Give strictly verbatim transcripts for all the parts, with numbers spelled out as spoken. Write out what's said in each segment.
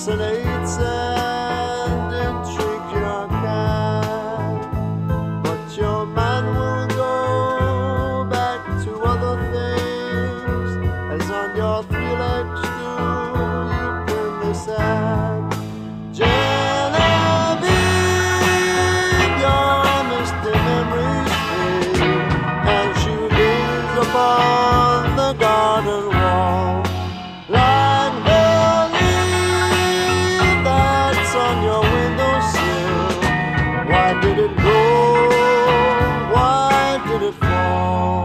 fascinates and intrigues your kind, but your mind will go back to other things as on your three-legged stool you firmly sat. Genevieve, your misty memories fade as you gaze upon the garden wall, like the leaf that's on your windowsill. Why did it go? Why did it fall?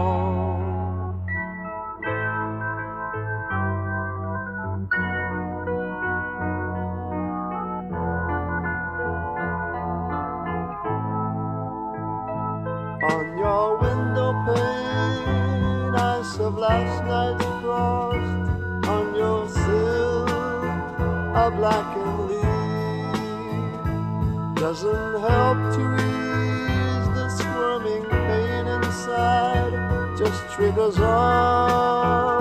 On your window pane, ice of last night's frost. On your sill, a blackened leaf doesn't help to ease the squirming pain inside, just triggers on